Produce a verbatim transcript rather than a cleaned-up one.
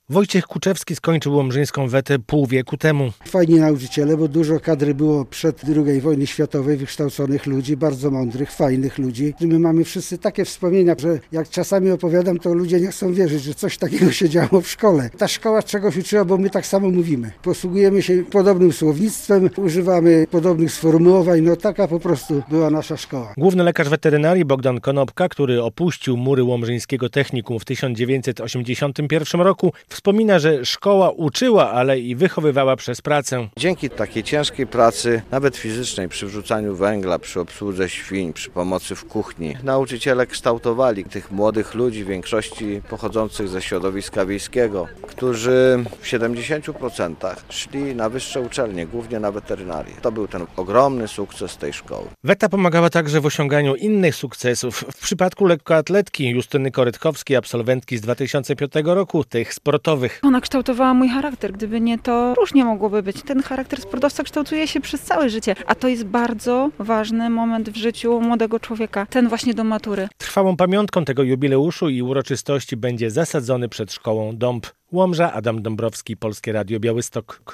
Wojciech Kuczewski skończył Łomżyńską Wetę pół wieku temu. Fajni nauczyciele, bo dużo kadry było przed drugiej wojny światowej, wykształconych ludzi, bardzo mądrych, fajnych ludzi. My mamy wszyscy takie wspomnienia, że jak czasami opowiadam, to ludzie nie chcą wierzyć, że coś takiego się działo w szkole. Ta szkoła czegoś uczyła, bo my tak samo mówimy. Posługujemy się podobnym słownictwem, używamy podobnych sformułowań, no taka po prostu była nasza szkoła. Główny lekarz weterynarii Bogdan Konopka, który opuścił mury Łomżyńskiego Technikum w tysiąc dziewięćset osiemdziesiątym pierwszym roku, wspomina, że szkoła uczyła, ale i wychowywała przez pracę. Dzięki takiej ciężkiej pracy, nawet fizycznej, przy wrzucaniu węgla, przy obsłudze świń, przy pomocy w kuchni, nauczyciele kształtowali tych młodych ludzi, w większości pochodzących ze środowiska wiejskiego, którzy w siedemdziesięciu procentach szli na wyższe uczelnie, głównie na weterynarię. To był ten ogromny sukces tej szkoły. Weta pomagała także w osiąganiu innych sukcesów. W przypadku lekkoatletki Justyny Korytkowskiej, absolwentki z dwa tysiące piątego roku, tych sportowych. Ona kształtowała mój charakter. Gdyby nie, to różnie mogłoby być. Ten charakter sportowca kształtuje się przez całe życie, a to jest bardzo ważny moment w życiu młodego człowieka. Ten właśnie do matury. Trwałą pamiątką tego jubileuszu i uroczystości będzie zasadzony przed szkołą dąb. Łomża, Adam Dąbrowski, Polskie Radio Białystok.